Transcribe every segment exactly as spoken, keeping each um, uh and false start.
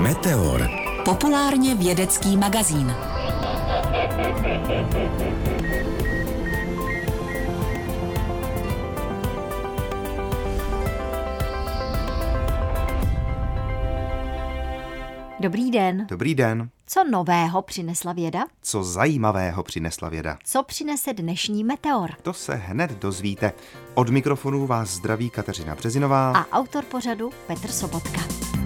Meteor. Populárně vědecký magazín. Dobrý den. Dobrý den. Co nového přinesla věda? Co zajímavého přinesla věda? Co přinese dnešní meteor? To se hned dozvíte. Od mikrofonu vás zdraví Kateřina Březinová a autor pořadu Petr Sobotka.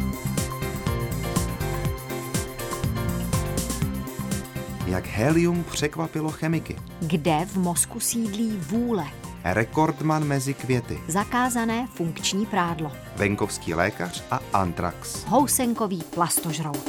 Jak helium překvapilo chemiky. Kde v mozku sídlí vůle? Rekordman mezi květy. Zakázané funkční prádlo. Venkovský lékař a antrax. Housenkový plastožrout.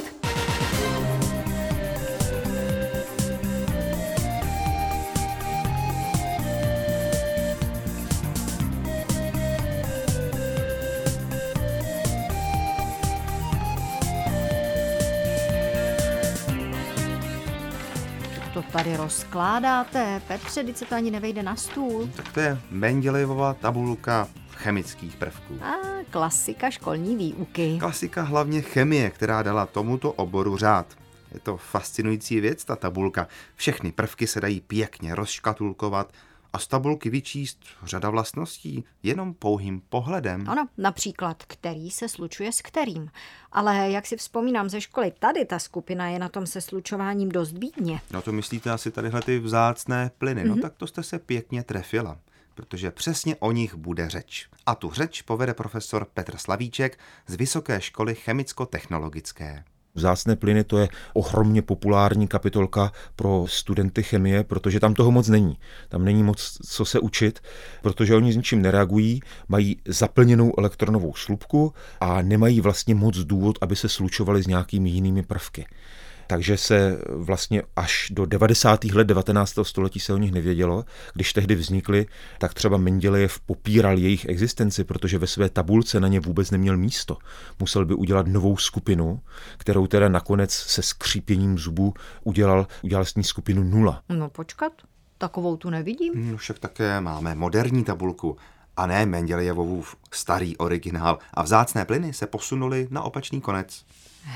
To tady rozkládáte, Petře, teď se to ani nevejde na stůl. Tak to je Mendelejevova tabulka chemických prvků. A klasika školní výuky. Klasika hlavně chemie, která dala tomuto oboru řád. Je to fascinující věc, ta tabulka. Všechny prvky se dají pěkně rozškatulkovat a z tabulky vyčíst řada vlastností jenom pouhým pohledem. Ano, například, který se slučuje s kterým. Ale jak si vzpomínám ze školy, tady ta skupina je na tom se slučováním dost bídně. No to myslíte asi tadyhle ty vzácné plyny. Mm-hmm. No tak to jste se pěkně trefila, protože přesně o nich bude řeč. A tu řeč povede profesor Petr Slavíček z Vysoké školy chemicko-technologické. Vzácné plyny, to je ohromně populární kapitolka pro studenty chemie, protože tam toho moc není. Tam není moc co se učit, protože oni s ničím nereagují, mají zaplněnou elektronovou slupku a nemají vlastně moc důvod, aby se slučovali s nějakými jinými prvky. Takže se vlastně až do devadesátých let devatenáctého století se o nich nevědělo. Když tehdy vznikly, tak třeba Mendelejev popíral jejich existenci, protože ve své tabulce na ně vůbec neměl místo. Musel by udělat novou skupinu, kterou teda nakonec se skřípěním zubů udělal, udělal s ní skupinu nula. No počkat, takovou tu nevidím. No však také máme moderní tabulku a ne Mendelejevův starý originál. A vzácné plyny se posunuly na opačný konec.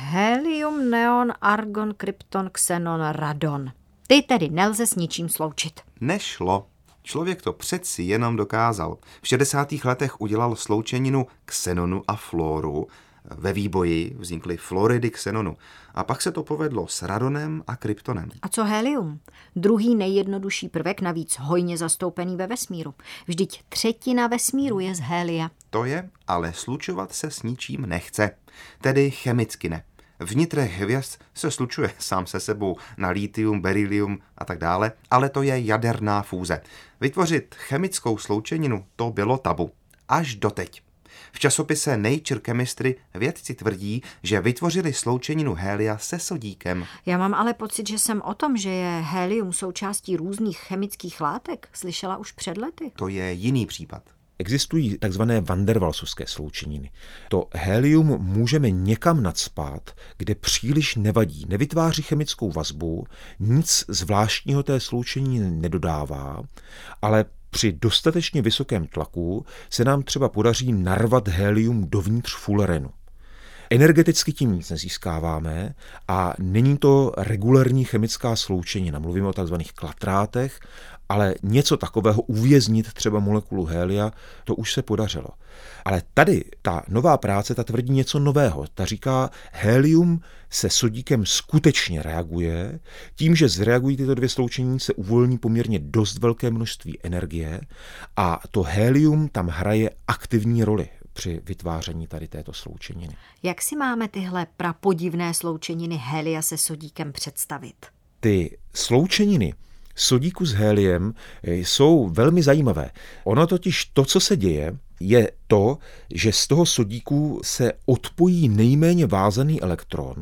Helium, neon, argon, krypton, xenon, radon. Ty tedy nelze s ničím sloučit. Nešlo. Člověk to přeci jenom dokázal. V šedesátých letech udělal sloučeninu xenonu a fluoru. Ve výboji vznikly fluoridy xenonu. A pak se to povedlo s radonem a kryptonem. A co helium? Druhý nejjednodušší prvek, navíc hojně zastoupený ve vesmíru. Vždyť třetina vesmíru je z helia. To je, ale slučovat se s ničím nechce. Tedy chemicky ne. V nitrech hvězd se slučuje sám se sebou na litium, berylium a tak dále, ale to je jaderná fúze. Vytvořit chemickou sloučeninu, to bylo tabu. Až doteď. V časopise Nature Chemistry vědci tvrdí, že vytvořili sloučeninu helia se sodíkem. Já mám ale pocit, že jsem o tom, že je helium součástí různých chemických látek, slyšela už před lety. To je jiný případ. Existují takzvané van der Waalsovské sloučeniny. To helium můžeme někam nacpat, kde příliš nevadí, nevytváří chemickou vazbu, nic zvláštního té sloučeniny nedodává, ale při dostatečně vysokém tlaku se nám třeba podaří narvat helium dovnitř fullerenu. Energeticky tím nic nezískáváme a není to regulérní chemická sloučenina. Mluvíme o takzvaných klatrátech, ale něco takového uvěznit třeba molekulu helia, to už se podařilo. Ale tady ta nová práce, ta tvrdí něco nového. Ta říká, helium se sodíkem skutečně reaguje. Tím, že zreagují tyto dvě sloučeniny, se uvolní poměrně dost velké množství energie a to helium tam hraje aktivní roli při vytváření tady této sloučeniny. Jak si máme tyhle prapodivné sloučeniny helia se sodíkem představit? Ty sloučeniny sodíku s heliem jsou velmi zajímavé. Ono totiž to, co se děje, je to, že z toho sodíku se odpojí nejméně vázaný elektron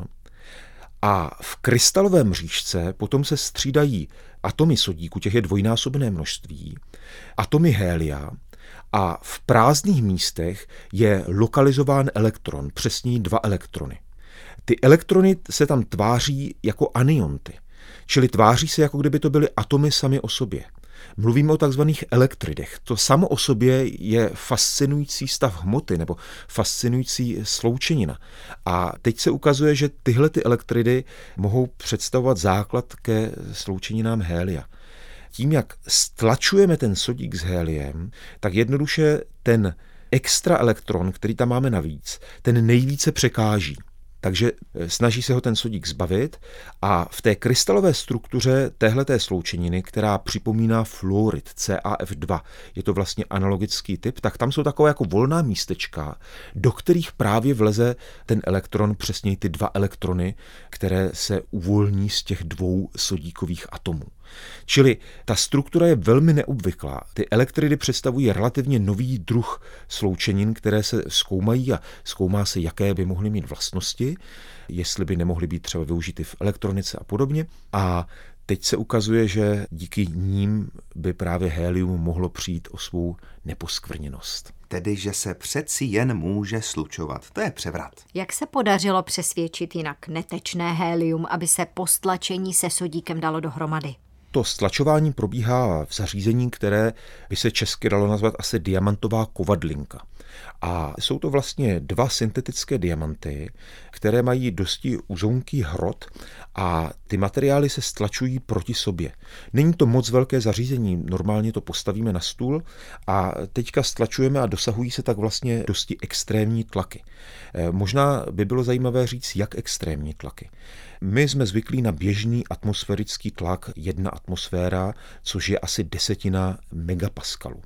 a v krystalovém mřížce potom se střídají atomy sodíku, těch je dvojnásobné množství, atomy helia a v prázdných místech je lokalizován elektron, přesněji dva elektrony. Ty elektrony se tam tváří jako anionty, čili tváří se, jako kdyby to byly atomy sami o sobě. Mluvíme o takzvaných elektridech. To samo o sobě je fascinující stav hmoty nebo fascinující sloučenina. A teď se ukazuje, že tyhle ty elektridy mohou představovat základ ke sloučeninám hélia. Tím, jak stlačujeme ten sodík s héliem, tak jednoduše ten extra elektron, který tam máme navíc, ten nejvíce překáží. Takže snaží se ho ten sodík zbavit a v té krystalové struktuře téhleté sloučeniny, která připomíná fluorid C A F dva, je to vlastně analogický typ, tak tam jsou takové jako volná místečka, do kterých právě vleze ten elektron, přesněji ty dva elektrony, které se uvolní z těch dvou sodíkových atomů. Čili ta struktura je velmi neobvyklá. Ty elektridy představují relativně nový druh sloučenin, které se zkoumají a zkoumá se, jaké by mohly mít vlastnosti, jestli by nemohly být třeba využity v elektronice a podobně. A teď se ukazuje, že díky ním by právě hélium mohlo přijít o svou neposkvrněnost. Tedy, že se přeci jen může slučovat. To je převrat. Jak se podařilo přesvědčit jinak netečné hélium, aby se po stlačení se sodíkem dalo dohromady? To stlačování probíhá v zařízení, které by se česky dalo nazvat asi diamantová kovadlinka. A jsou to vlastně dva syntetické diamanty, které mají dosti uzounký hrot a ty materiály se stlačují proti sobě. Není to moc velké zařízení, normálně to postavíme na stůl a teďka stlačujeme a dosahují se tak vlastně dosti extrémní tlaky. Možná by bylo zajímavé říct, jak extrémní tlaky. My jsme zvyklí na běžný atmosférický tlak jedna atmosféra, což je asi desetina megapaskalů.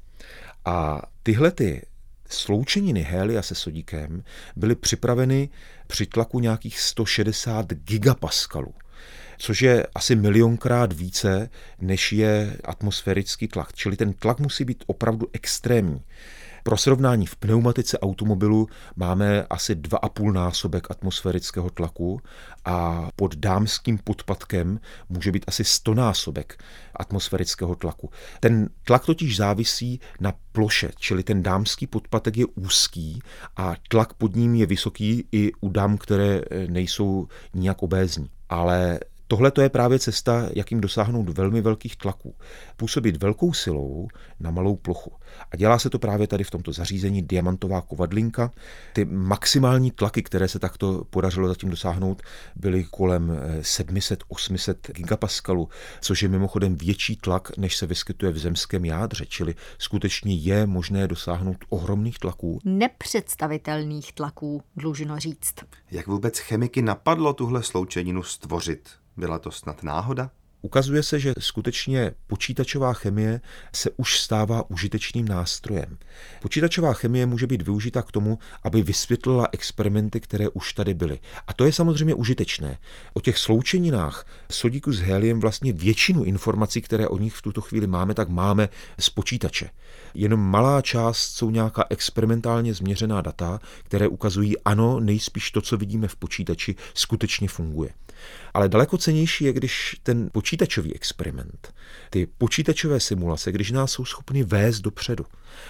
A tyhle ty sloučeniny hélia se sodíkem byly připraveny při tlaku nějakých sto šedesát gigapaskalů, což je asi milionkrát více, než je atmosférický tlak. Čili ten tlak musí být opravdu extrémní. Pro srovnání v pneumatice automobilu máme asi dva a půl násobek atmosférického tlaku a pod dámským podpatkem může být asi sto násobek atmosférického tlaku. Ten tlak totiž závisí na ploše, čili ten dámský podpatek je úzký a tlak pod ním je vysoký i u dám, které nejsou nijak obézní. Ale tohle to je právě cesta, jakým dosáhnout velmi velkých tlaků. Působit velkou silou na malou plochu. A dělá se to právě tady v tomto zařízení diamantová kovadlinka. Ty maximální tlaky, které se takto podařilo zatím dosáhnout, byly kolem sedm set až osm set gigapaskalů, což je mimochodem větší tlak, než se vyskytuje v zemském jádře, čili skutečně je možné dosáhnout ohromných tlaků. Nepředstavitelných tlaků, dlužno říct. Jak vůbec chemiky napadlo tuhle sloučeninu stvořit? Byla to snad náhoda? Ukazuje se, že skutečně počítačová chemie se už stává užitečným nástrojem. Počítačová chemie může být využita k tomu, aby vysvětlila experimenty, které už tady byly. A to je samozřejmě užitečné. O těch sloučeninách sodíku s héliem vlastně většinu informací, které o nich v tuto chvíli máme, tak máme z počítače. Jenom malá část jsou nějaká experimentálně změřená data, které ukazují, ano, nejspíš to, co vidíme v počítači, skutečně funguje. Ale daleko cennější je, když ten počítačový experiment, ty počítačové simulace, když nás jsou schopny vést dopředu.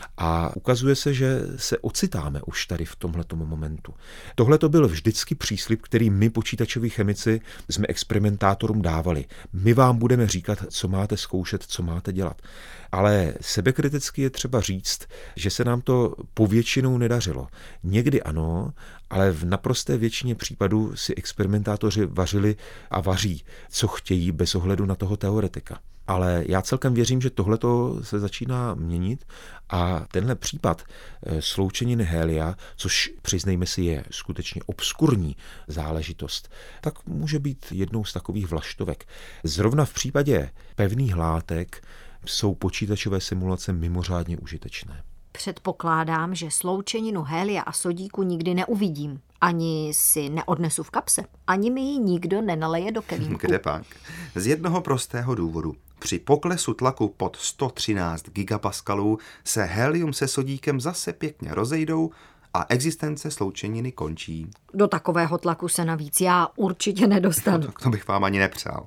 A ukazuje se, že se ocitáme už tady v tomhletom momentu. Tohle to byl vždycky příslib, který my, počítačoví chemici, jsme experimentátorům dávali. My vám budeme říkat, co máte zkoušet, co máte dělat. Ale sebekriticky je třeba říct, že se nám to povětšinou nedařilo. Někdy ano, ale v naprosté většině případů si experimentátoři vařili a vaří, co chtějí bez ohledu na toho teoretika. Ale já celkem věřím, že tohleto se začíná měnit a tenhle případ sloučeniny hélia, což přiznejme si je skutečně obskurní záležitost, tak může být jednou z takových vlaštovek. Zrovna v případě pevných látek jsou počítačové simulace mimořádně užitečné. Předpokládám, že sloučeninu hélia a sodíku nikdy neuvidím. Ani si neodnesu v kapse. Ani mi ji nikdo nenaleje do kelímku. Kde pak? Z jednoho prostého důvodu. Při poklesu tlaku pod sto třináct gigapaskalů se hélium se sodíkem zase pěkně rozejdou a existence sloučeniny končí. Do takového tlaku se navíc já určitě nedostanu. No, to bych vám ani nepřál.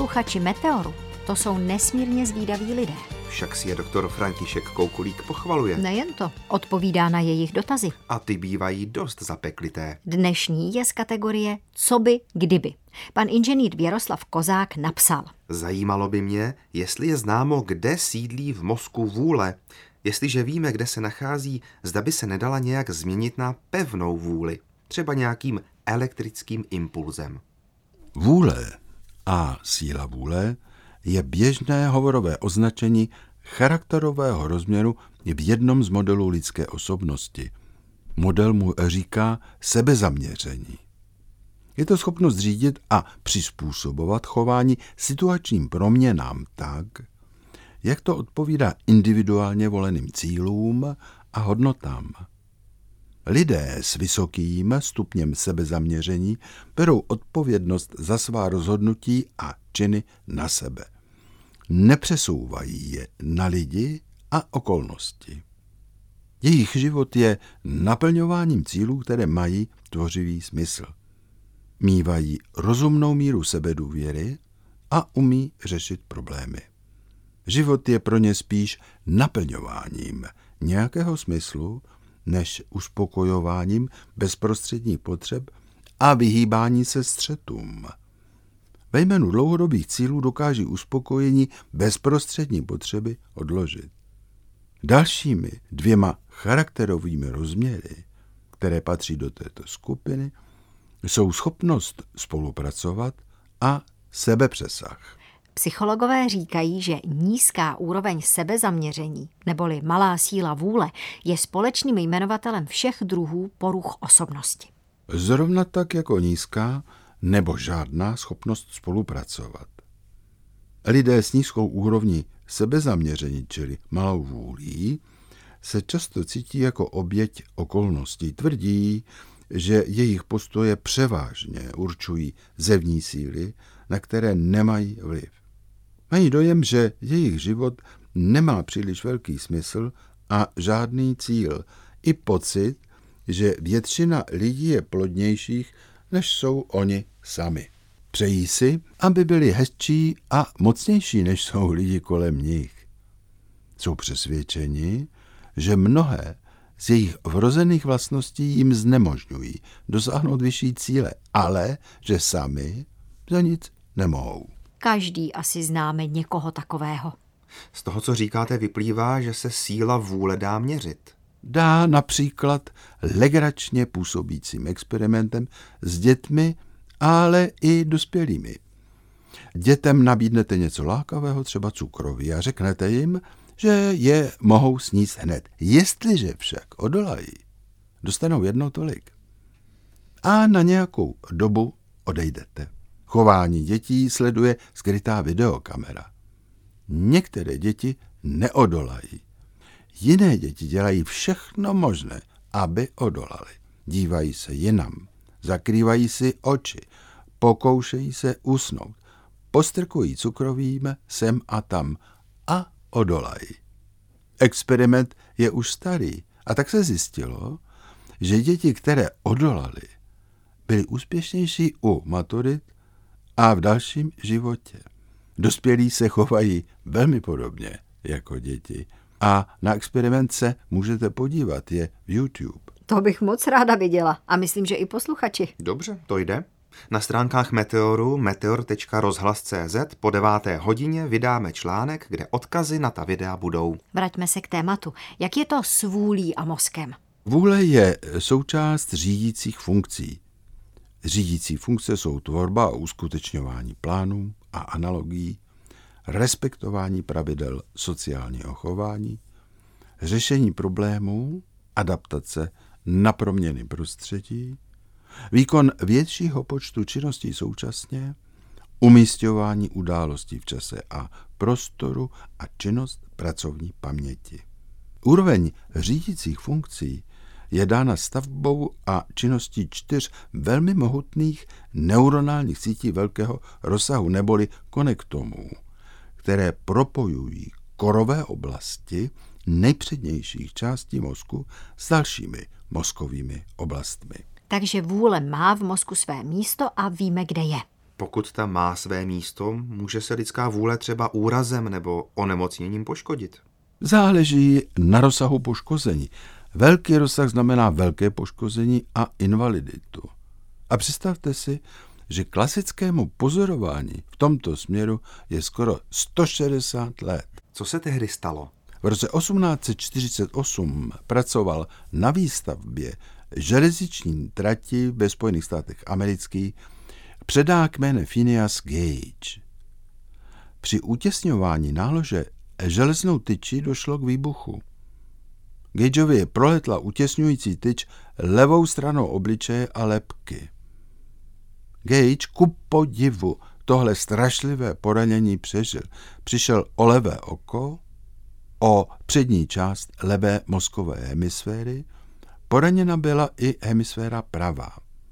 posluchači Meteoru, to jsou nesmírně zvídaví lidé. Však si je doktor František Koukulík pochvaluje. Nejen to, odpovídá na jejich dotazy. A ty bývají dost zapeklité. Dnešní je z kategorie co by, kdyby. Pan inženýr Věroslav Kozák napsal. Zajímalo by mě, jestli je známo, kde sídlí v mozku vůle. Jestliže víme, kde se nachází, zda by se nedala nějak změnit na pevnou vůli. Třeba nějakým elektrickým impulzem. Vůle a síla vůle je běžné hovorové označení charakterového rozměru v jednom z modelů lidské osobnosti. Model mu říká sebezaměření. Je to schopnost řídit a přizpůsobovat chování situačním proměnám tak, jak to odpovídá individuálně voleným cílům a hodnotám. Lidé s vysokým stupněm sebezaměření berou odpovědnost za svá rozhodnutí a činy na sebe. Nepřesouvají je na lidi a okolnosti. Jejich život je naplňováním cílů, které mají tvořivý smysl. Mívají rozumnou míru sebedůvěry a umí řešit problémy. Život je pro ně spíš naplňováním nějakého smyslu, než uspokojováním bezprostředních potřeb a vyhýbání se střetům. Ve jménu dlouhodobých cílů dokáží uspokojení bezprostřední potřeby odložit. Dalšími dvěma charakterovými rozměry, které patří do této skupiny, jsou schopnost spolupracovat a sebepřesah. Psychologové říkají, že nízká úroveň sebezaměření neboli malá síla vůle je společným jmenovatelem všech druhů poruch osobnosti. Zrovna tak jako nízká nebo žádná schopnost spolupracovat. Lidé s nízkou úrovní sebezaměření, čili malou vůlí, se často cítí jako oběť okolností. Tvrdí, že jejich postoje převážně určují zevní síly, na které nemají vliv. Mají dojem, že jejich život nemá příliš velký smysl a žádný cíl, i pocit, že většina lidí je plodnějších, než jsou oni sami. Přejí si, aby byli hezčí a mocnější, než jsou lidi kolem nich. Jsou přesvědčeni, že mnohé z jejich vrozených vlastností jim znemožňují dosáhnout vyšší cíle, ale že sami za nic nemohou. Každý asi známe někoho takového. Z toho, co říkáte, vyplývá, že se síla vůle dá měřit. Dá například legračně působícím experimentem s dětmi, ale i dospělými. Dětem nabídnete něco lákavého, třeba cukroví, a řeknete jim, že je mohou sníst hned. Jestliže však odolají, dostanou jednou tolik. A na nějakou dobu odejdete. Chování dětí sleduje skrytá videokamera. Některé děti neodolají. Jiné děti dělají všechno možné, aby odolali. Dívají se jinam, zakrývají si oči, pokoušejí se usnout, postrkují cukrovým sem a tam a odolají. Experiment je už starý a tak se zjistilo, že děti, které odolaly, byly úspěšnější u maturit a v dalším životě. Dospělí se chovají velmi podobně jako děti a na experiment se můžete podívat, je v YouTube. To bych moc ráda viděla a myslím, že i posluchači. Dobře, to jde. Na stránkách Meteoru meteor tečka rozhlas tečka cé zet po deváté hodině vydáme článek, kde odkazy na ta videa budou. Vraťme se k tématu. Jak je to s vůlí a mozkem? Vůle je součást řídících funkcí. Řídící funkce jsou tvorba a uskutečňování plánů a analogií, respektování pravidel sociálního chování, řešení problémů, adaptace na proměny prostředí, výkon většího počtu činností současně, umísťování událostí v čase a prostoru a činnost pracovní paměti. Úroveň řídících funkcí je dána stavbou a činností čtyř velmi mohutných neuronálních sítí velkého rozsahu neboli konektomů, které propojují korové oblasti nejpřednějších částí mozku s dalšími mozkovými oblastmi. Takže vůle má v mozku své místo a víme, kde je. Pokud tam má své místo, může se lidská vůle třeba úrazem nebo onemocněním poškodit. Záleží na rozsahu poškození. Velký rozsah znamená velké poškození a invaliditu. A představte si, že klasickému pozorování v tomto směru je skoro sto šedesát let. Co se tehdy stalo? V roce osmnáct set čtyřicet osm pracoval na výstavbě železniční trati ve Spojených státech amerických předák jménem Phineas Gage. Při utěsňování nálože železnou tyči došlo k výbuchu. Gageovi proletla utěsňující tyč levou stranou obličeje a lebky. Gage ku podivu tohle strašlivé poranění přežil. Přišel o levé oko, o přední část levé mozkové hemisféry, poraněna byla i hemisféra pravá.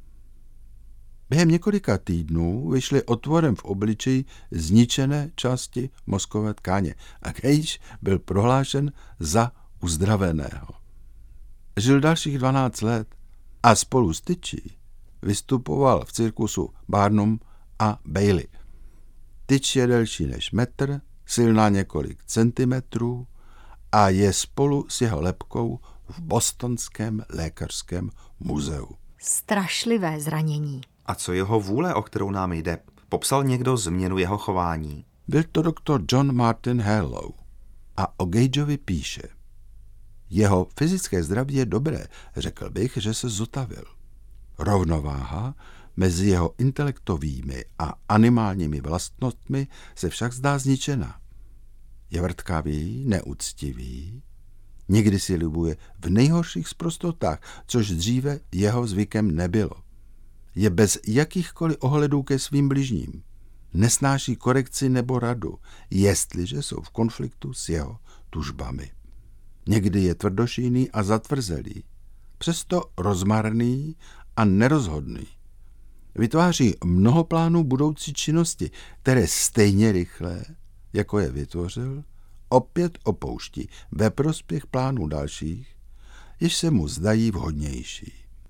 Během několika týdnů vyšly otvorem v obličeji zničené části mozkové tkáně a Gage byl prohlášen za uzdraveného. Žil dalších dvanáct let a spolu s tyčí vystupoval v cirkusu Barnum a Bailey. Tyč je delší než metr, silná několik centimetrů a je spolu s jeho lebkou v Bostonském lékařském muzeu. Strašlivé zranění. A co jeho vůle, o kterou nám jde? Popsal někdo změnu jeho chování? Byl to doktor John Martin Harlow a o Gageovi píše: jeho fyzické zdraví je dobré, řekl bych, že se zotavil. Rovnováha mezi jeho intelektovými a animálními vlastnostmi se však zdá zničena. Je vrtkavý, neúctivý, někdy si libuje v nejhorších sprostotách, což dříve jeho zvykem nebylo. Je bez jakýchkoliv ohledů ke svým bližním. Nesnáší korekci nebo radu, jestliže jsou v konfliktu s jeho tužbami. Někdy je tvrdošíjný a zatvrzelý, přesto rozmarný a nerozhodný. Vytváří mnoho plánů budoucí činnosti, které stejně rychle, jako je vytvořil, opět opouští ve prospěch plánů dalších, jež se mu zdají vhodnější.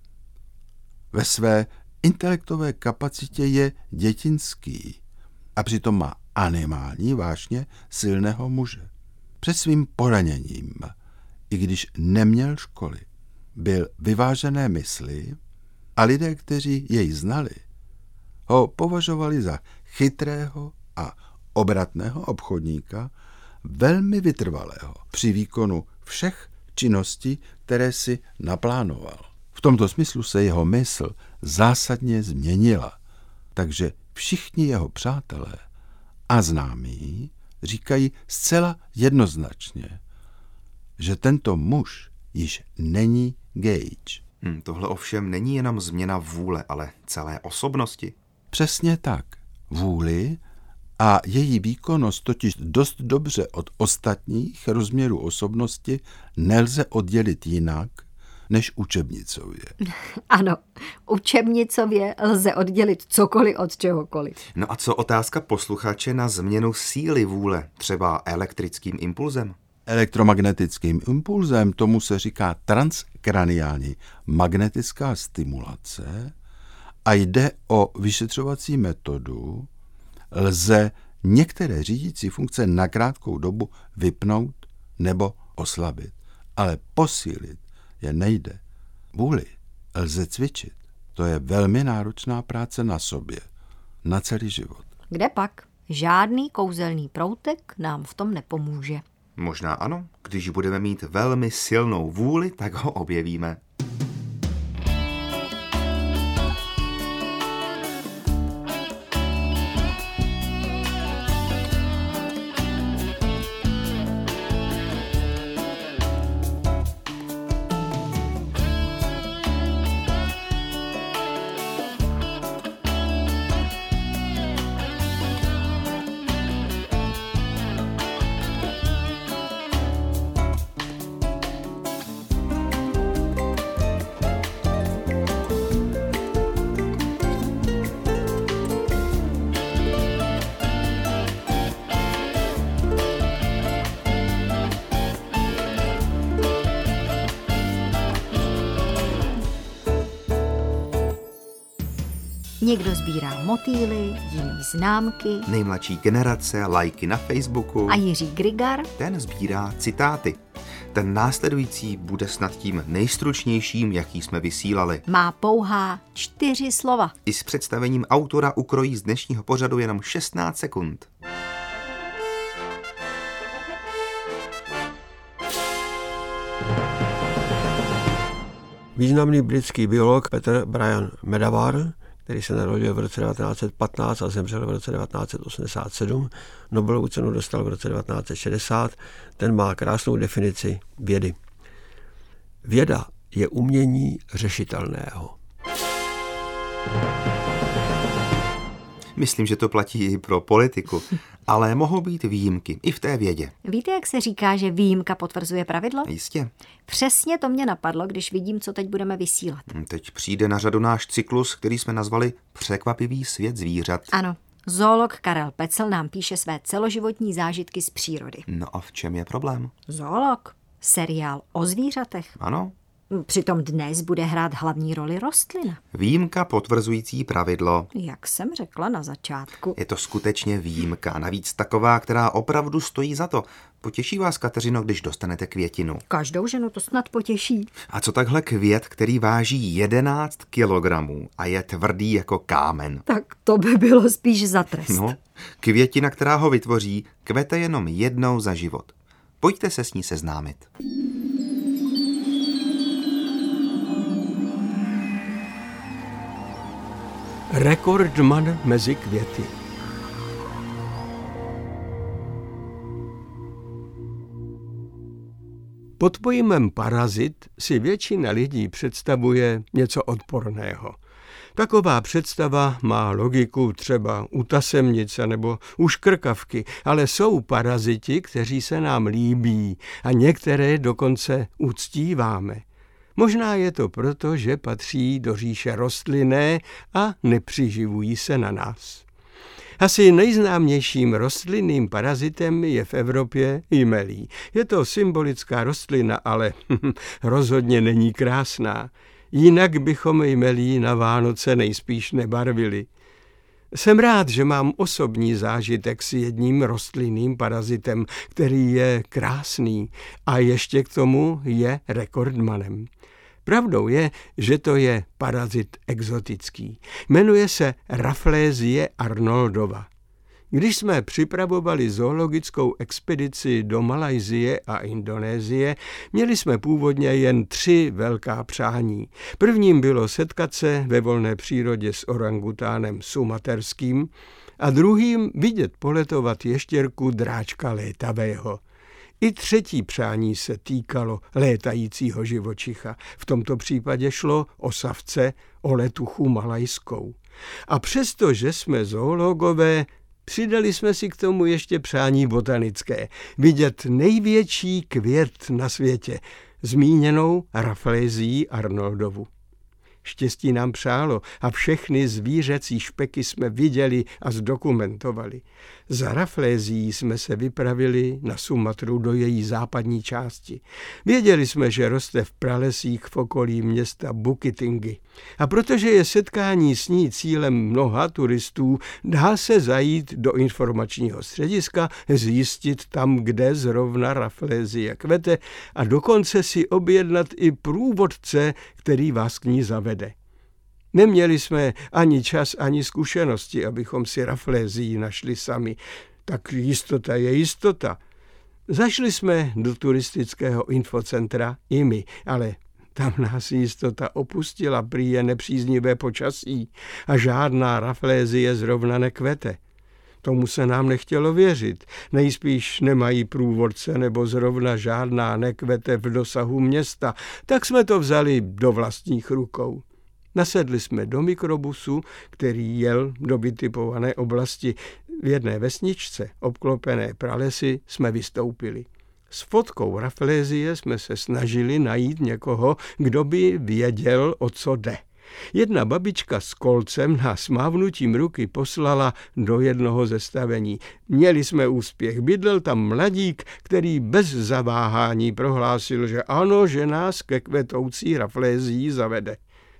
Ve své intelektové kapacitě je dětinský a přitom má animální vášně silného muže. Před svým poraněním, i když neměl školy, byl vyvážené mysli a lidé, kteří jej znali, ho považovali za chytrého a obratného obchodníka, velmi vytrvalého při výkonu všech činností, které si naplánoval. V tomto smyslu se jeho mysl zásadně změnila, takže všichni jeho přátelé a známí říkají zcela jednoznačně, že tento muž již není Gage. Hmm, tohle ovšem není jenom změna vůle, ale celé osobnosti. Přesně tak. Vůli a její výkonnost totiž dost dobře od ostatních rozměrů osobnosti nelze oddělit jinak než učebnicově. Ano, učebnicově lze oddělit cokoliv od čehokoliv. No a co otázka posluchače na změnu síly vůle, třeba elektrickým impulzem? Elektromagnetickým impulzem tomu se říká transkraniální magnetická stimulace a jde o vyšetřovací metodu. Lze některé řídící funkce na krátkou dobu vypnout nebo oslabit, ale posílit je nejde. Vůli lze cvičit. To je velmi náročná práce na sobě, na celý život. Kde pak? Žádný kouzelný proutek nám v tom nepomůže. Možná ano, když budeme mít velmi silnou vůli, tak ho objevíme. Někdo sbírá motýly, jiný známky. Nejmladší generace lajky na Facebooku. A Jiří Grigar? Ten sbírá citáty. Ten následující bude snad tím nejstručnějším, jaký jsme vysílali. Má pouhá čtyři slova. I s představením autora ukrojí z dnešního pořadu jenom šestnáct sekund. Významný britský biolog Peter Brian Medawar, který se narodil v roce devatenáct set patnáct a zemřel v roce devatenáct set osmdesát sedm, Nobelovu cenu dostal v roce devatenáct set šedesát, ten má krásnou definici vědy. Věda je umění řešitelného. Myslím, že to platí i pro politiku, ale mohou být výjimky i v té vědě. Víte, jak se říká, že výjimka potvrzuje pravidlo? Jistě. Přesně to mě napadlo, když vidím, co teď budeme vysílat. Teď přijde na řadu náš cyklus, který jsme nazvali Překvapivý svět zvířat. Ano, zoolog Karel Pecl nám píše své celoživotní zážitky z přírody. No a v čem je problém? Zoolog? Seriál o zvířatech. Ano. Přitom dnes bude hrát hlavní roli rostlina. Výjimka potvrzující pravidlo. Jak jsem řekla na začátku. Je to skutečně výjimka, navíc taková, která opravdu stojí za to. Potěší vás, Kateřino, když dostanete květinu? Každou ženu to snad potěší. A co takhle květ, který váží jedenáct kilogramů a je tvrdý jako kámen? Tak to by bylo spíš za trest. No, květina, která ho vytvoří, kvete jenom jednou za život. Pojďte se s ní seznámit. Rekordman mezi květy. Pod pojmem parazit si většina lidí představuje něco odporného. Taková představa má logiku třeba u tasemnice nebo u škrkavky, ale jsou paraziti, kteří se nám líbí a některé dokonce uctíváme. Možná je to proto, že patří do říše rostlinné a nepřiživují se na nás. Asi nejznámějším rostlinným parazitem je v Evropě jmelí. Je to symbolická rostlina, ale rozhodně není krásná. Jinak bychom jmelí na Vánoce nejspíš nebarvili. Jsem rád, že mám osobní zážitek s jedním rostlinným parazitem, který je krásný a ještě k tomu je rekordmanem. Pravdou je, že to je parazit exotický. Jmenuje se Rafflesie arnoldova. Když jsme připravovali zoologickou expedici do Malajsie a Indonésie, měli jsme původně jen tři velká přání. Prvním bylo setkat se ve volné přírodě s orangutánem sumaterským a druhým vidět poletovat ještěrku dráčka létavého. I třetí přání se týkalo létajícího živočicha. V tomto případě šlo o savce, o letuchu malajskou. A přesto, že jsme zoologové, přidali jsme si k tomu ještě přání botanické. Vidět největší květ na světě, zmíněnou Rafflesii arnoldovu. Štěstí nám přálo a všechny zvířecí špeky jsme viděli a zdokumentovali. Za Rafflesií jsme se vypravili na Sumatru do její západní části. Věděli jsme, že roste v pralesích v okolí města Bukittinggi. A protože je setkání s ní cílem mnoha turistů, dá se zajít do informačního střediska, zjistit tam, kde zrovna Rafflesie kvete a dokonce si objednat i průvodce, který vás k ní zavede. Neměli jsme ani čas, ani zkušenosti, abychom si Rafflesii našli sami. Tak jistota je jistota. Zašli jsme do turistického infocentra i my, ale tam nás jistota opustila, prý je nepříznivé počasí a žádná Rafflesie zrovna nekvete. Tomu se nám nechtělo věřit. Nejspíš nemají průvodce nebo zrovna žádná nekvete v dosahu města, tak jsme to vzali do vlastních rukou. Nasedli jsme do mikrobusu, který jel do vytipované oblasti. V jedné vesničce, obklopené pralesy, jsme vystoupili. S fotkou Rafflesie jsme se snažili najít někoho, kdo by věděl, o co jde. Jedna babička s kolcem nás mávnutím ruky poslala do jednoho ze stavení. Měli jsme úspěch. Bydlel tam mladík, který bez zaváhání prohlásil, že ano, že nás ke kvetoucí Rafflesii zavede.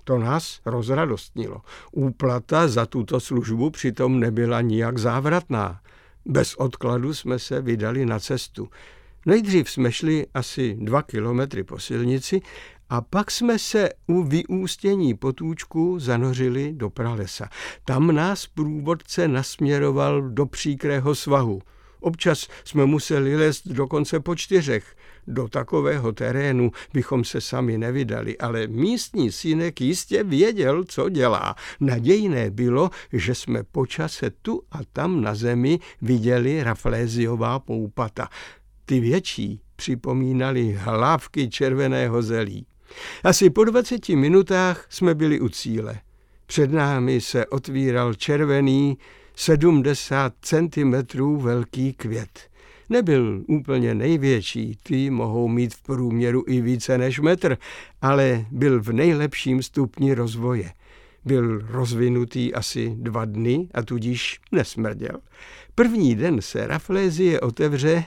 To nás rozradostnilo. Úplata za tuto službu přitom nebyla nijak závratná. Bez odkladu jsme se vydali na cestu. Nejdřív jsme šli asi dva kilometry po silnici a pak jsme se u vyústění potůčku zanořili do pralesa. Tam nás průvodce nasměroval do příkrého svahu. Občas jsme museli lézt dokonce po čtyřech. Do takového terénu bychom se sami nevydali, ale místní synek jistě věděl, co dělá. Nadějné bylo, že jsme po čase tu a tam na zemi viděli Rafflesiová poupata. Ty větší připomínaly hlávky červeného zelí. Asi po dvaceti minutách jsme byli u cíle. Před námi se otvíral červený, sedmdesát centimetrů velký květ. Nebyl úplně největší, ty mohou mít v průměru i více než metr, ale byl v nejlepším stupni rozvoje. Byl rozvinutý asi dva dny a tudíž nesmrděl. První den se Rafflesie otevře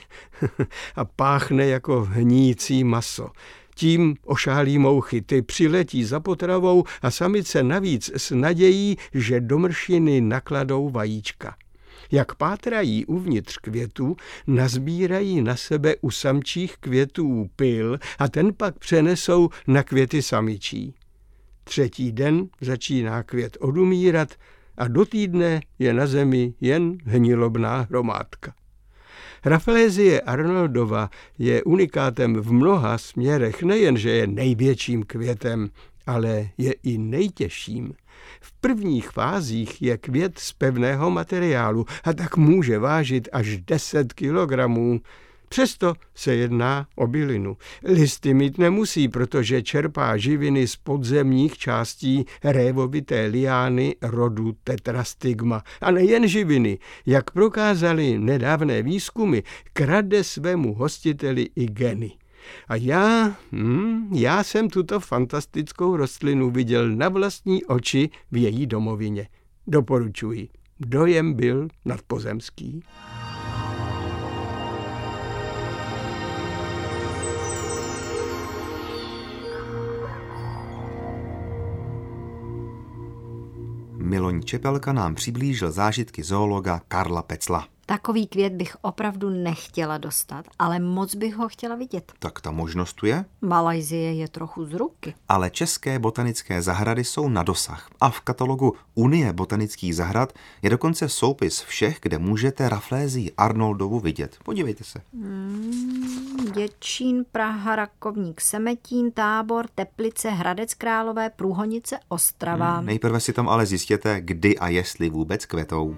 a páchne jako hníjící maso. Tím ošálí mouchy, ty přiletí za potravou a samice navíc s nadějí, že do mršiny nakladou vajíčka. Jak pátrají uvnitř květu, nazbírají na sebe u samčích květů pyl a ten pak přenesou na květy samičí. Třetí den začíná květ odumírat a do týdne je na zemi jen hnilobná hromádka. Rafflesie Arnoldova je unikátem v mnoha směrech, nejenže je největším květem, ale je i nejtěžším. V prvních fázích je květ z pevného materiálu a tak může vážit až deset kilogramů. Přesto se jedná o bylinu. Listy mít nemusí, protože čerpá živiny z podzemních částí révovité liány rodu Tetrastigma. A nejen živiny, jak prokázaly nedávné výzkumy, krade svému hostiteli i geny. A já, hm, já jsem tuto fantastickou rostlinu viděl na vlastní oči v její domovině. Doporučuji. Dojem byl nadpozemský. Miloň Čepelka nám přiblížil zážitky zoologa Karla Pecla. Takový květ bych opravdu nechtěla dostat, ale moc bych ho chtěla vidět. Tak ta možnost tu je. Malajsie je trochu z ruky. Ale české botanické zahrady jsou na dosah. A v katalogu Unie botanických zahrad je dokonce soupis všech, kde můžete Rafflesii Arnoldovu vidět. Podívejte se. Hmm, Děčín, Praha, Rakovník, Semetín, Tábor, Teplice, Hradec Králové, Průhonice, Ostrava. Hmm, nejprve si tam ale zjistěte, kdy a jestli vůbec kvetou.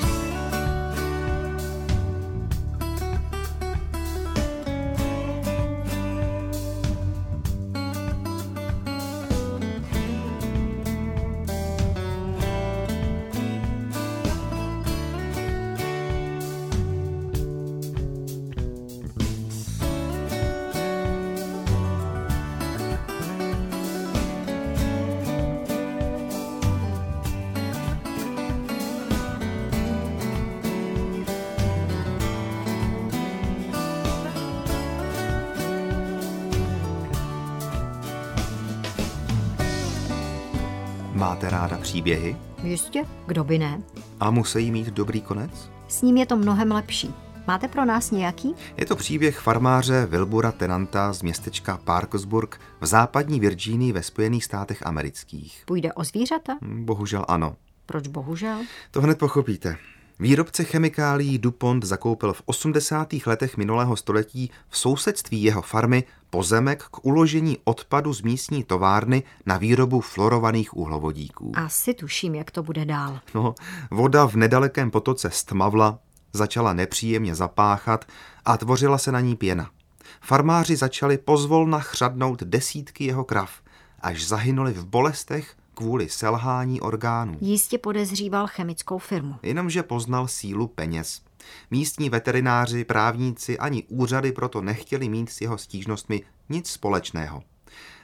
Máte ráda příběhy? Jistě, kdo by ne? A musí mít dobrý konec? S ním je to mnohem lepší. Máte pro nás nějaký? Je to příběh farmáře Wilbura Tenanta z městečka Parkersburg v západní Virginii ve Spojených státech amerických. Půjde o zvířata? Bohužel ano. Proč bohužel? To hned pochopíte. Výrobce chemikálií DuPont zakoupil v osmdesátých letech minulého století v sousedství jeho farmy pozemek k uložení odpadu z místní továrny na výrobu fluorovaných uhlovodíků. Asi tuším, jak to bude dál. No, voda v nedalekém potoce stmavla, začala nepříjemně zapáchat a tvořila se na ní pěna. Farmáři začali pozvolna chřadnout desítky jeho krav, až zahynuli v bolestech kvůli selhání orgánů. Jistě podezříval chemickou firmu. Jenomže poznal sílu peněz. Místní veterináři, právníci ani úřady proto nechtěli mít s jeho stížnostmi nic společného.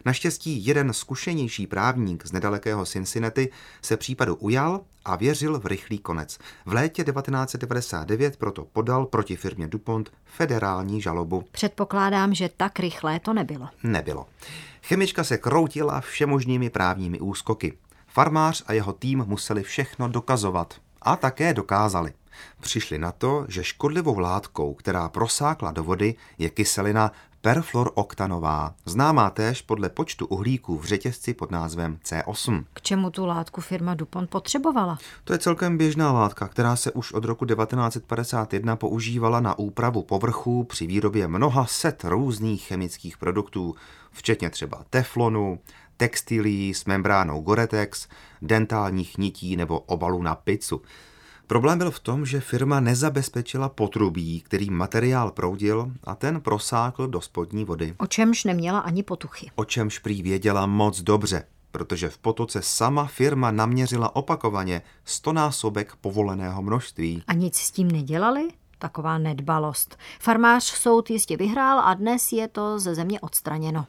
Naštěstí jeden zkušenější právník z nedalekého Cincinnati se případu ujal a věřil v rychlý konec. V létě devatenáct set devadesát devět proto podal proti firmě DuPont federální žalobu. Předpokládám, že tak rychlé to nebylo. Nebylo. Chemička se kroutila všemožnými právními úskoky. Farmář a jeho tým museli všechno dokazovat. A také dokázali. Přišli na to, že škodlivou látkou, která prosákla do vody, je kyselina perfluoroktanová, známá též podle počtu uhlíků v řetězci pod názvem C osm. K čemu tu látku firma DuPont potřebovala? To je celkem běžná látka, která se už od roku devatenáct set padesát jedna používala na úpravu povrchů při výrobě mnoha set různých chemických produktů, včetně třeba teflonu, textilií s membránou Gore-Tex, dentálních nití nebo obalů na pizzu. Problém byl v tom, že firma nezabezpečila potrubí, který materiál proudil a ten prosákl do spodní vody. O čemž neměla ani potuchy. O čemž prý věděla moc dobře, protože v potoce sama firma naměřila opakovaně stonásobek povoleného množství. A nic s tím nedělali? Taková nedbalost. Farmář soud jistě vyhrál a dnes je to ze země odstraněno.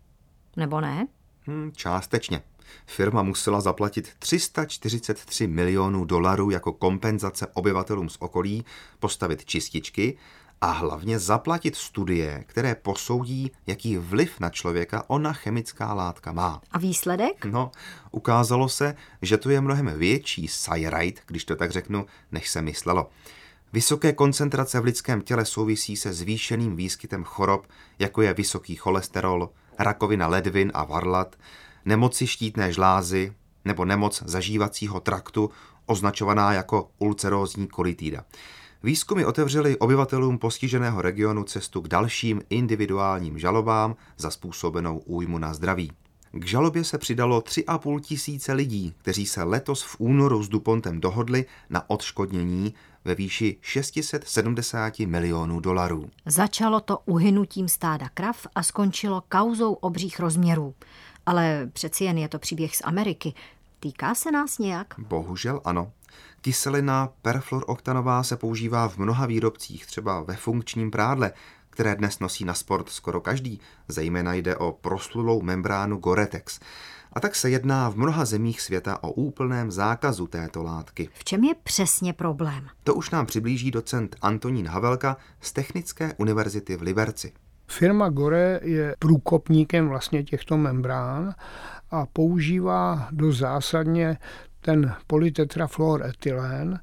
Nebo ne? Hmm, částečně. Firma musela zaplatit tři sta čtyřicet tři milionů dolarů jako kompenzace obyvatelům z okolí, postavit čističky a hlavně zaplatit studie, které posoudí, jaký vliv na člověka ona chemická látka má. A výsledek? No, ukázalo se, že to je mnohem větší sajrajt, když to tak řeknu, než se myslelo. Vysoké koncentrace v lidském těle souvisí se zvýšeným výskytem chorob, jako je vysoký cholesterol, rakovina ledvin a varlat, nemoci štítné žlázy nebo nemoc zažívacího traktu, označovaná jako ulcerózní kolitída. Výzkumy otevřely obyvatelům postiženého regionu cestu k dalším individuálním žalobám za způsobenou újmu na zdraví. K žalobě se přidalo tři a půl tisíce lidí, kteří se letos v únoru s DuPontem dohodli na odškodnění ve výši šest set sedmdesát milionů dolarů. Začalo to uhynutím stáda krav a skončilo kauzou obřích rozměrů. Ale přeci jen je to příběh z Ameriky. Týká se nás nějak? Bohužel ano. Kyselina perfluoroktanová se používá v mnoha výrobcích, třeba ve funkčním prádle, které dnes nosí na sport skoro každý, zejména jde o proslulou membránu Gore-Tex. A tak se jedná v mnoha zemích světa o úplném zákazu této látky. V čem je přesně problém? To už nám přiblíží docent Antonín Havelka z Technické univerzity v Liberci. Firma Gore je průkopníkem vlastně těchto membrán a používá dost zásadně ten polytetrafluoretylen,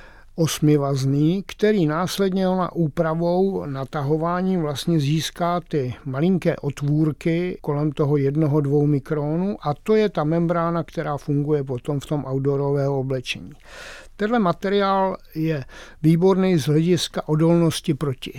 osmivazný, který následně ona úpravou, natahováním vlastně získá ty malinké otvůrky kolem toho jednoho, dvou mikronů a to je ta membrána, která funguje potom v tom outdoorového oblečení. Tenhle materiál je výborný z hlediska odolnosti proti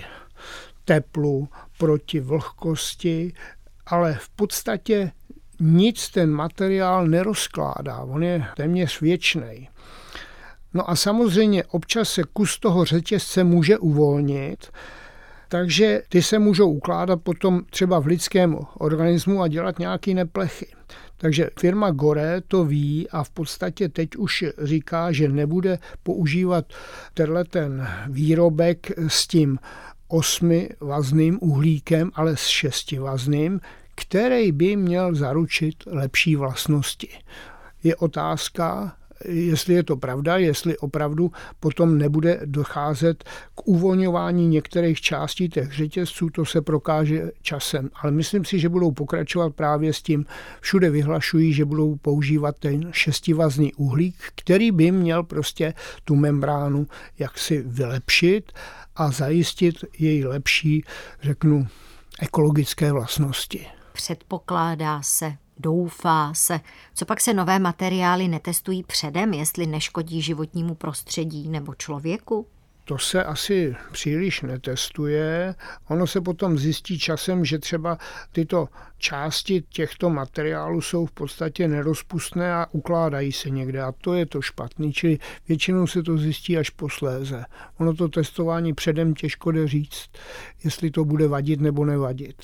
teplu, proti vlhkosti, ale v podstatě nic ten materiál nerozkládá, on je téměř věčný. No a samozřejmě občas se kus toho řetězce může uvolnit, takže ty se můžou ukládat potom třeba v lidském organismu a dělat nějaké neplechy. Takže firma Gore to ví a v podstatě teď už říká, že nebude používat tenhle ten výrobek s tím osmivazným uhlíkem, ale s šestivazným, který by měl zaručit lepší vlastnosti. Je otázka, jestli je to pravda, jestli opravdu potom nebude docházet k uvolňování některých částí těch řetězců, to se prokáže časem. Ale myslím si, že budou pokračovat právě s tím, všude vyhlašují, že budou používat ten šestivazný uhlík, který by měl prostě tu membránu jaksi vylepšit a zajistit její lepší, řeknu, ekologické vlastnosti. Předpokládá se, doufá se. Co pak se nové materiály netestují předem, jestli neškodí životnímu prostředí nebo člověku? To se asi příliš netestuje. Ono se potom zjistí časem, že třeba tyto části těchto materiálů jsou v podstatě nerozpustné a ukládají se někde. A to je to špatný, čili většinou se to zjistí až posléze. Ono to testování předem těžko jde říct, jestli to bude vadit nebo nevadit.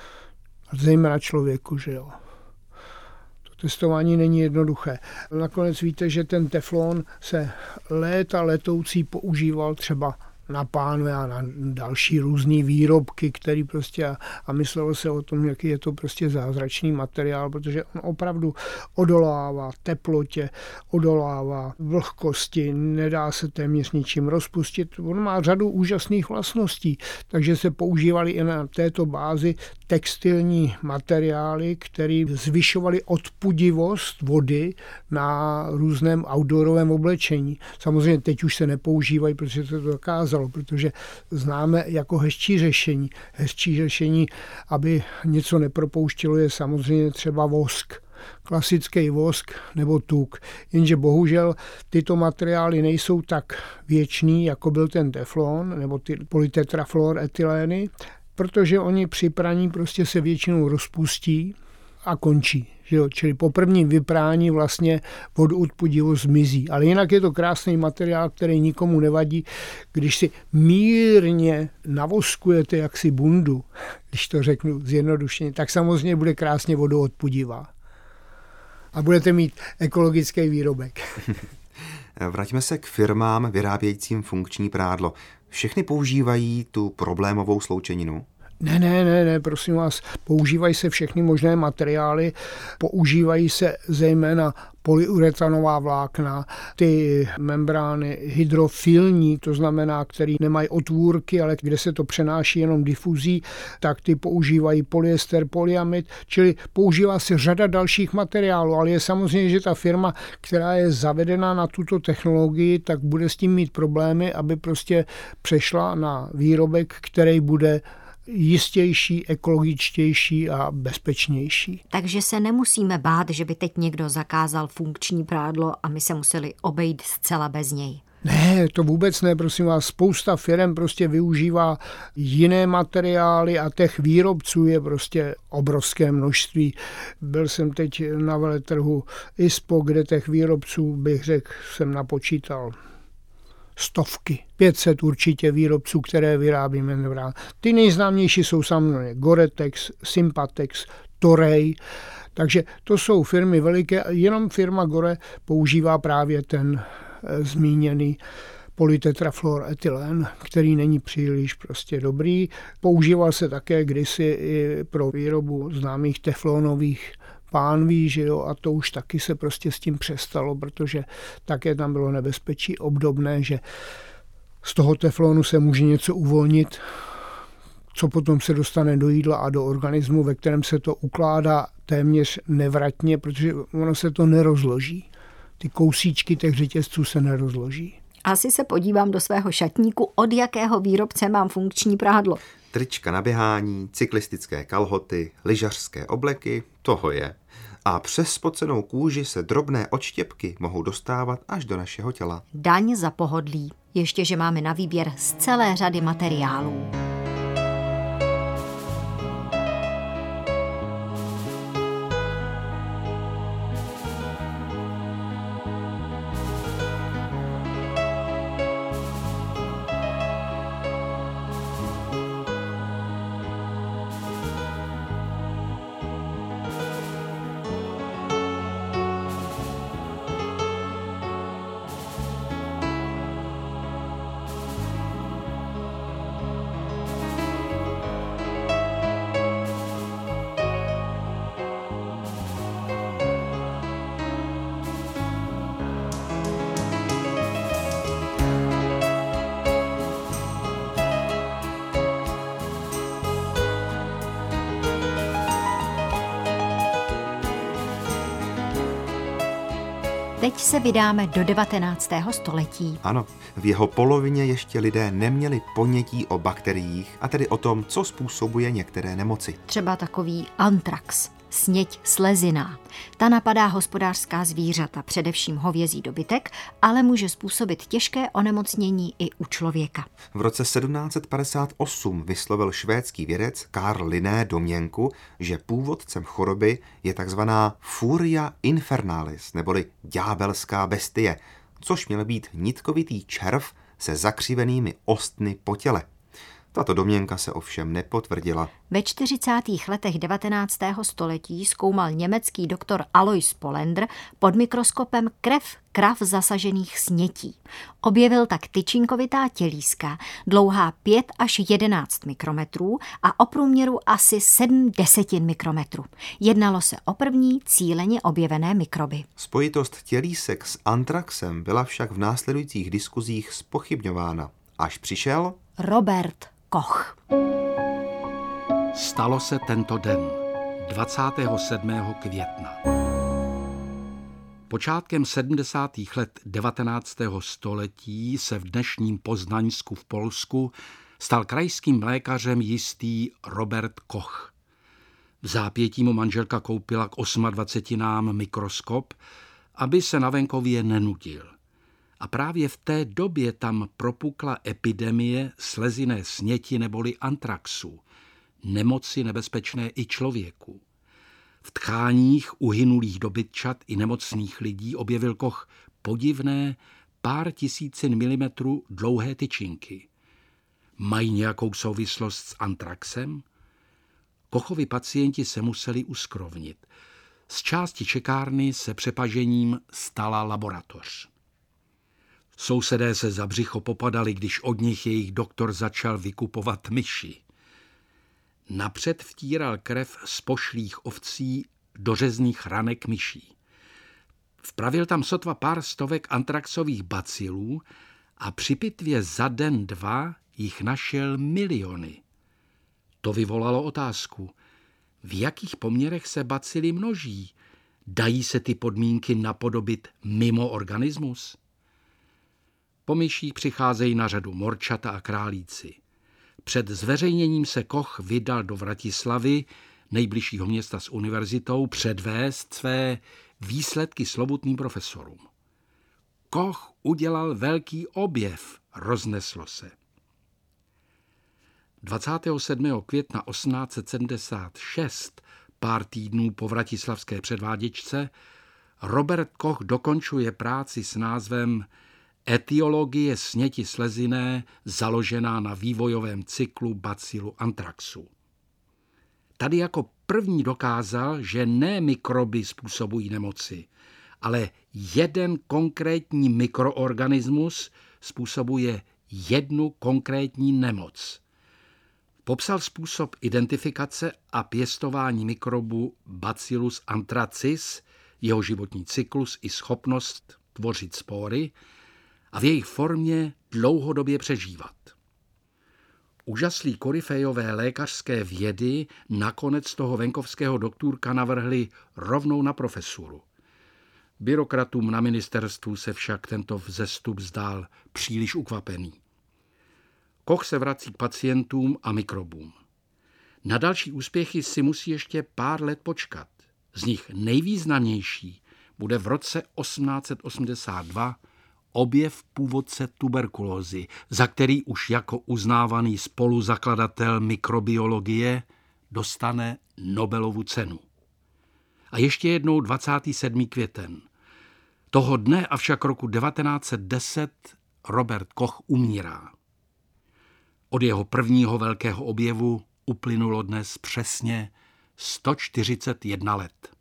Zejména člověku, že jo. Testování není jednoduché. Nakonec víte, že ten teflon se léta letoucí používal třeba na pánve a na další různé výrobky, který prostě a, a myslelo se o tom, jaký je to prostě zázračný materiál, protože on opravdu odolává teplotě, odolává vlhkosti, nedá se téměř ničím rozpustit. On má řadu úžasných vlastností, takže se používaly i na této bázi textilní materiály, které zvyšovaly odpudivost vody na různém outdoorovém oblečení. Samozřejmě teď už se nepoužívají, protože se to dokázalo, protože známe jako hezčí řešení. Hezčí řešení, aby něco nepropouštělo, je samozřejmě třeba vosk. Klasický vosk nebo tuk. Jenže bohužel tyto materiály nejsou tak věčný, jako byl ten teflon nebo ty polytetrafluoretylény, protože oni při praní prostě se většinou rozpustí a končí. Že jo? Čili po prvním vyprání vlastně vodoodpudivost zmizí. Ale jinak je to krásný materiál, který nikomu nevadí. Když si mírně navoskujete jaksi bundu, když to řeknu zjednodušeně, tak samozřejmě bude krásně vodoodpudivá. A budete mít ekologický výrobek. Vraťme se k firmám vyrábějícím funkční prádlo. Všechny používají tu problémovou sloučeninu? Ne, ne, ne, ne, prosím vás, používají se všechny možné materiály, používají se zejména polyuretanová vlákna, ty membrány hydrofilní, to znamená, které nemají otvůrky, ale kde se to přenáší jenom difuzí, tak ty používají polyester, polyamid, čili používá se řada dalších materiálů, ale je samozřejmě, že ta firma, která je zavedena na tuto technologii, tak bude s tím mít problémy, aby prostě přešla na výrobek, který bude jistější, ekologičtější a bezpečnější. Takže se nemusíme bát, že by teď někdo zakázal funkční prádlo a my se museli obejít zcela bez něj. Ne, to vůbec ne, prosím vás. Spousta firem prostě využívá jiné materiály a těch výrobců je prostě obrovské množství. Byl jsem teď na veletrhu I S P O, kde těch výrobců, bych řekl, jsem napočítal stovky, pět set určitě výrobců, které vyrábí membrány. Ty nejznámější jsou samozřejmě Gore-Tex, Sympatex, Toray, takže to jsou firmy veliké, jenom firma Gore používá právě ten e, zmíněný polytetrafluoretylén, který není příliš prostě dobrý. Používal se také kdysi i pro výrobu známých teflonových pánví, že jo, a to už taky se prostě s tím přestalo, protože také tam bylo nebezpečí obdobné, že z toho teflonu se může něco uvolnit, co potom se dostane do jídla a do organismu, ve kterém se to ukládá téměř nevratně, protože ono se to nerozloží. Ty kousíčky těch řetězců se nerozloží. Asi se podívám do svého šatníku, od jakého výrobce mám funkční prádlo. Trička na běhání, cyklistické kalhoty, lyžařské obleky, toho je. A přes spocenou kůži se drobné odštěpky mohou dostávat až do našeho těla. Daň za pohodlí. Ještě, že máme na výběr z celé řady materiálů. Teď se vydáme do devatenáctého století. Ano, v jeho polovině ještě lidé neměli ponětí o bakteriích, a tedy o tom, co způsobuje některé nemoci. Třeba takový antrax, sněď slezina. Ta napadá hospodářská zvířata, především hovězí dobytek, ale může způsobit těžké onemocnění i u člověka. V roce sedmnáct set padesát osm vyslovil švédský vědec Carl Linné domněnku, že původcem choroby je takzvaná furia infernalis, neboli ďábelská bestie, což měl být nitkovitý červ se zakřivenými ostny po těle. Tato domněnka se ovšem nepotvrdila. Ve čtyřicátých letech devatenáctého století zkoumal německý doktor Alois Polendr pod mikroskopem krev krav zasažených snětí. Objevil tak tyčinkovitá tělíska, dlouhá pět až jedenáct mikrometrů a o průměru asi sedm desetin mikrometru. Jednalo se o první cíleně objevené mikroby. Spojitost tělísek s antraxem byla však v následujících diskuzích zpochybňována. Až přišel Robert Koch. Stalo se tento den, dvacátého sedmého května. Počátkem sedmdesátých let devatenáctého století se v dnešním Poznaňsku v Polsku stal krajským lékařem jistý Robert Koch. V zápětí mu manželka koupila k osmadvacetinám mikroskop, aby se na venkově nenudil. A právě v té době tam propukla epidemie slezinné sněti neboli antraxu, nemoci nebezpečné i člověku. V tkáních uhynulých dobytčat i nemocných lidí objevil Koch podivné pár tisícin milimetrů dlouhé tyčinky. Mají nějakou souvislost s antraxem? Kochovi pacienti se museli uskrovnit. Z části čekárny se přepažením stala laboratoř. Sousedé se za břicho popadali, když od nich jejich doktor začal vykupovat myši. Napřed vtíral krev z pošlých ovcí do řezných ranek myší. Vpravil tam sotva pár stovek antraxových bacilů a při pitvě za den dva jich našel miliony. To vyvolalo otázku, v jakých poměrech se bacily množí? Dají se ty podmínky napodobit mimo organismus? Po myších přicházejí na řadu morčata a králíci. Před zveřejněním se Koch vydal do Vratislavy, nejbližšího města s univerzitou, předvést své výsledky slovutným profesorům. Koch udělal velký objev, rozneslo se. dvacátého sedmého května osmnáct set sedmdesát šest, pár týdnů po vratislavské předváděčce, Robert Koch dokončuje práci s názvem Etiologie sněti slezinné založená na vývojovém cyklu bacilu antraxu. Tady jako první dokázal, že ne mikroby způsobují nemoci, ale jeden konkrétní mikroorganismus způsobuje jednu konkrétní nemoc. Popsal způsob identifikace a pěstování mikrobu Bacillus anthracis, jeho životní cyklus i schopnost tvořit spory a v jejich formě dlouhodobě přežívat. Úžaslí koryfejové lékařské vědy nakonec toho venkovského doktůrka navrhli rovnou na profesuru. Byrokratům na ministerstvu se však tento vzestup zdál příliš ukvapený. Koch se vrací k pacientům a mikrobům. Na další úspěchy si musí ještě pár let počkat. Z nich nejvýznamnější bude v roce osmnáct set osmdesát dva objev původce tuberkulózy, za který už jako uznávaný spoluzakladatel mikrobiologie dostane Nobelovu cenu. A ještě jednou dvacátého sedmého květen. Toho dne avšak roku devatenáct set deset Robert Koch umírá. Od jeho prvního velkého objevu uplynulo dnes přesně sto čtyřicet jedna let.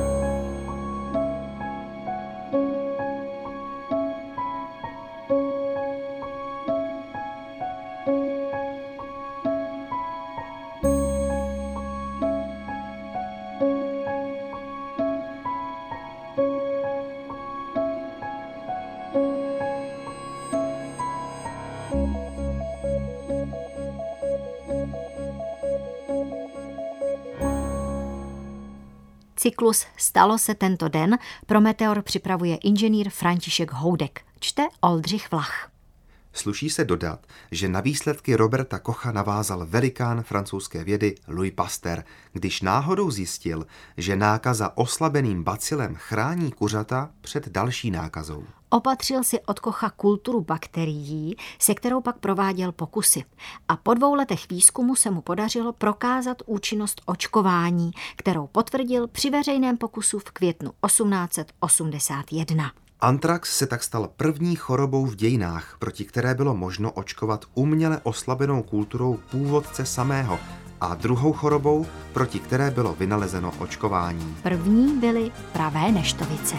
Cyklus Stalo se tento den pro Meteor připravuje inženýr František Houdek. Čte Oldřich Vlach. Sluší se dodat, že na výsledky Roberta Kocha navázal velikán francouzské vědy Louis Pasteur, když náhodou zjistil, že nákaza oslabeným bacilem chrání kuřata před další nákazou. Opatřil si od Kocha kulturu bakterií, se kterou pak prováděl pokusy. A po dvou letech výzkumu se mu podařilo prokázat účinnost očkování, kterou potvrdil při veřejném pokusu v květnu osmnáct set osmdesát jedna. Antrax se tak stal první chorobou v dějinách, proti které bylo možno očkovat uměle oslabenou kulturou původce samého, a druhou chorobou, proti které bylo vynalezeno očkování. První byly pravé neštovice.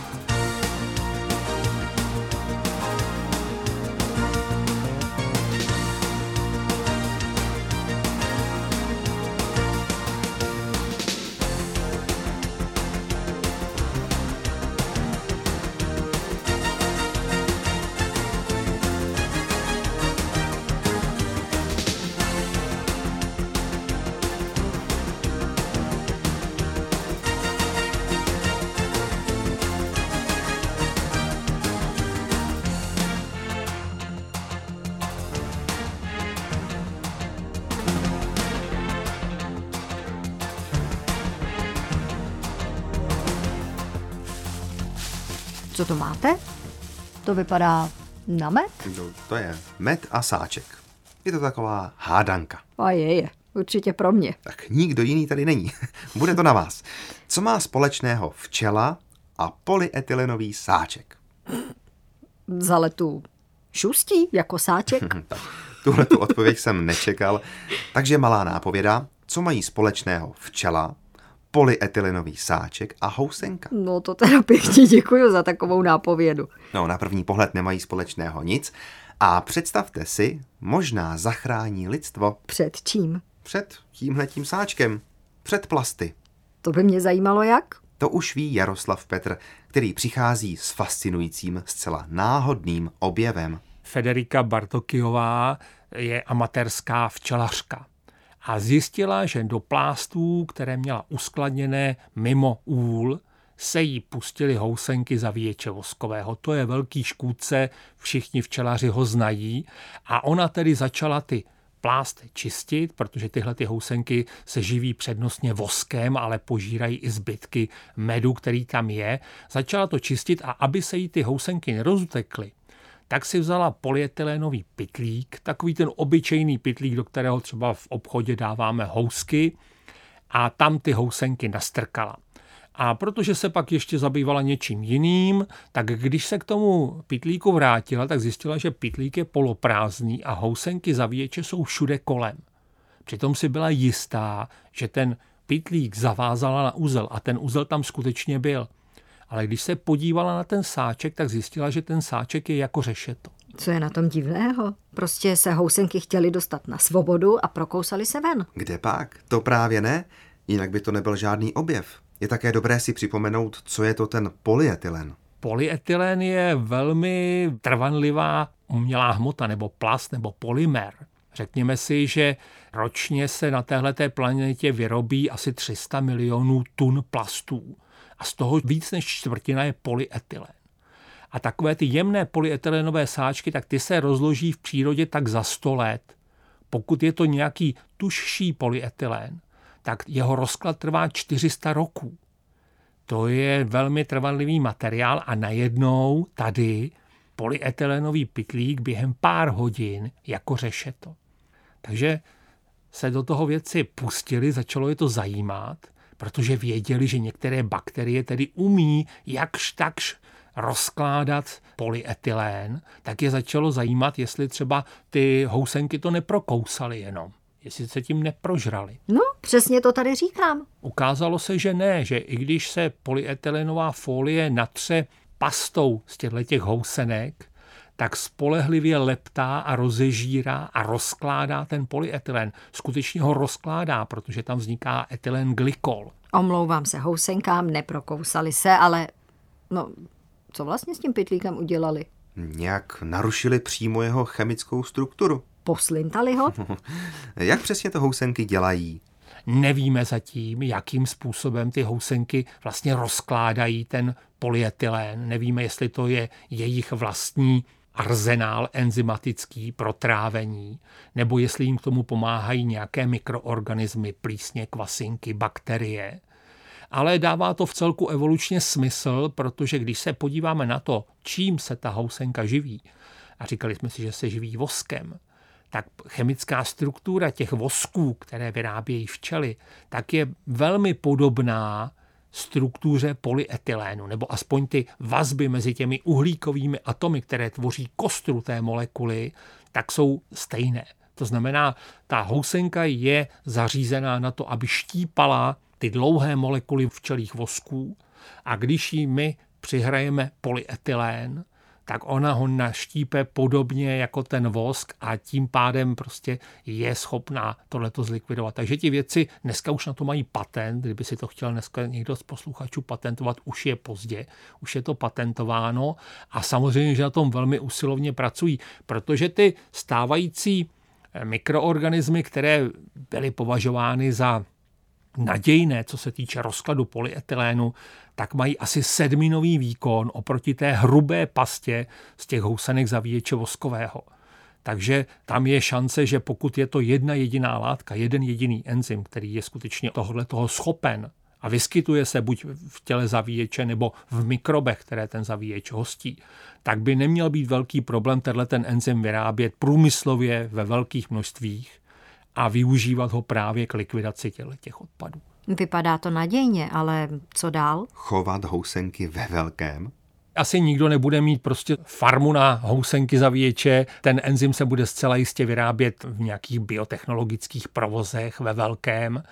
Co to máte? To vypadá na med? No, to je med a sáček. Je to taková hádanka. A je, je. Určitě pro mě. Tak nikdo jiný tady není. Bude to na vás. Co má společného včela a polyetylenový sáček? Za letu šustí jako sáček? Tak, tuhle tu odpověď jsem nečekal. Takže malá nápověda. Co mají společného včela, polyetylenový sáček a housenka? No to teda pěkně děkuju za takovou nápovědu. No, na první pohled nemají společného nic. A představte si, možná zachrání lidstvo. Před čím? Před tímhletím sáčkem. Před plasty. To by mě zajímalo jak? To už ví Jaroslav Petr, který přichází s fascinujícím, zcela náhodným objevem. Federika Bartokyová je amatérská včelařka a zjistila, že do plástů, které měla uskladněné mimo úl, se jí pustily housenky zavíječe voskového. To je velký škůdce, všichni včelaři ho znají a ona tedy začala ty plásty čistit, protože tyhle ty housenky se živí přednostně voskem, ale požírají i zbytky medu, který tam je. Začala to čistit a aby se jí ty housenky nerozutekly, tak si vzala polyetylénový pytlík, takový ten obyčejný pytlík, do kterého třeba v obchodě dáváme housky, a tam ty housenky nastrkala. A protože se pak ještě zabývala něčím jiným, tak když se k tomu pytlíku vrátila, tak zjistila, že pytlík je poloprázdný a housenky zavíječe jsou všude kolem. Přitom si byla jistá, že ten pytlík zavázala na uzel a ten uzel tam skutečně byl. Ale když se podívala na ten sáček, tak zjistila, že ten sáček je jako řešeto. Co je na tom divného? Prostě se housenky chtěly dostat na svobodu a prokousali se ven. Kde pak? To právě ne, jinak by to nebyl žádný objev. Je také dobré si připomenout, co je to ten polyetylen. Polyetylen je velmi trvanlivá umělá hmota, nebo plast, nebo polymer. Řekněme si, že ročně se na téhleté planetě vyrobí asi tři sta milionů tun plastů. A z toho víc než čtvrtina je polyetylen. A takové ty jemné polyetylenové sáčky, tak ty se rozloží v přírodě tak za sto let. Pokud je to nějaký tužší polyetylen, tak jeho rozklad trvá čtyři sta roků. To je velmi trvanlivý materiál a najednou tady polyetylenový pytlík během pár hodin jako řešeto. Takže se do toho věci pustili, začalo je to zajímat, protože věděli, že některé bakterie tedy umí jakž takž rozkládat polyetylén, tak je začalo zajímat, jestli třeba ty housenky to neprokousaly jenom, jestli se tím neprožrali. No, přesně to tady říkám. Ukázalo se, že ne, že i když se polyetylenová folie natře pastou z těchto housenek, tak spolehlivě leptá a rozežírá a rozkládá ten polyetylen. Skutečně ho rozkládá, protože tam vzniká etylenglykol. Omlouvám se housenkám, neprokousali se, ale no, co vlastně s tím pytlíkem udělali? Nějak narušili přímo jeho chemickou strukturu. Poslintali ho? Jak přesně to housenky dělají? Nevíme zatím, jakým způsobem ty housenky vlastně rozkládají ten polyetylén. Nevíme, jestli to je jejich vlastní arzenál enzymatický pro trávení, nebo jestli jim k tomu pomáhají nějaké mikroorganismy, plísně, kvasinky, bakterie. Ale dává to v celku evolučně smysl, protože když se podíváme na to, čím se ta housenka živí, a říkali jsme si, že se živí voskem, tak chemická struktura těch vosků, které vyrábějí včely, tak je velmi podobná struktuře polyetylénu, nebo aspoň ty vazby mezi těmi uhlíkovými atomy, které tvoří kostru té molekuly, tak jsou stejné. To znamená, ta housenka je zařízená na to, aby štípala ty dlouhé molekuly včelích vosků, a když jí my přihrajeme polyetylén, tak ona ho naštípe podobně jako ten vosk a tím pádem prostě je schopná tohleto zlikvidovat. Takže ti vědci dneska už na to mají patent, kdyby si to chtěl dneska někdo z posluchačů patentovat, už je pozdě, už je to patentováno a samozřejmě, že na tom velmi usilovně pracují, protože ty stávající mikroorganismy, které byly považovány za nadějné, co se týče rozkladu polyetylénu, tak mají asi sedminový výkon oproti té hrubé pastě z těch housenek zavíječe voskového. Takže tam je šance, že pokud je to jedna jediná látka, jeden jediný enzym, který je skutečně tohle toho schopen a vyskytuje se buď v těle zavíječe nebo v mikrobech, které ten zavíječ hostí, tak by neměl být velký problém tenhle ten enzym vyrábět průmyslově ve velkých množstvích a využívat ho právě k likvidaci těch odpadů. Vypadá to nadějně, ale co dál? Chovat housenky ve velkém? Asi nikdo nebude mít prostě farmu na housenky zavíječe, ten enzym se bude zcela jistě vyrábět v nějakých biotechnologických provozech ve velkém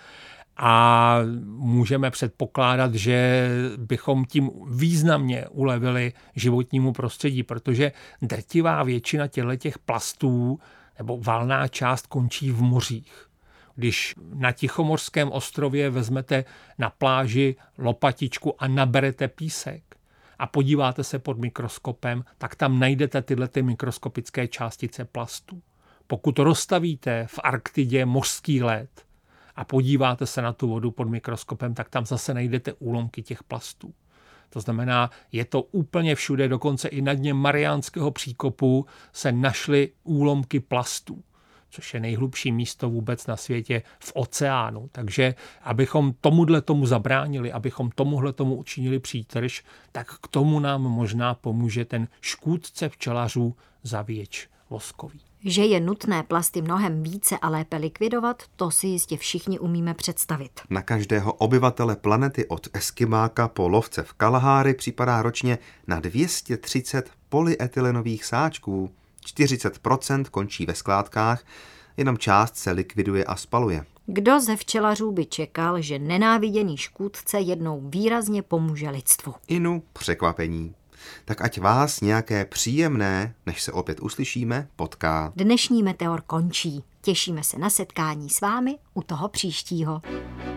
a můžeme předpokládat, že bychom tím významně ulevili životnímu prostředí, protože drtivá většina těch plastů nebo valná část končí v mořích. Když na Tichomořském ostrově vezmete na pláži lopatičku a naberete písek a podíváte se pod mikroskopem, tak tam najdete tyhle ty mikroskopické částice plastu. Pokud rozstavíte v Arktidě mořský led a podíváte se na tu vodu pod mikroskopem, tak tam zase najdete úlomky těch plastů. To znamená, je to úplně všude, dokonce i na dně Mariánského příkopu se našly úlomky plastů, což je nejhlubší místo vůbec na světě v oceánu. Takže abychom tomuhle tomu zabránili, abychom tomuhle tomu učinili přítrž, tak k tomu nám možná pomůže ten škůdce včelařů zavíječ voskový. Že je nutné plasty mnohem více a lépe likvidovat, to si jistě všichni umíme představit. Na každého obyvatele planety od Eskimáka po lovce v Kalahári připadá ročně na dvě stě třicet polyetylenových sáčků. čtyřicet procent končí ve skládkách, jenom část se likviduje a spaluje. Kdo ze včelařů by čekal, že nenáviděný škůdce jednou výrazně pomůže lidstvu? Inu překvapení. Tak ať vás nějaké příjemné, než se opět uslyšíme, potká. Dnešní Meteor končí. Těšíme se na setkání s vámi u toho příštího.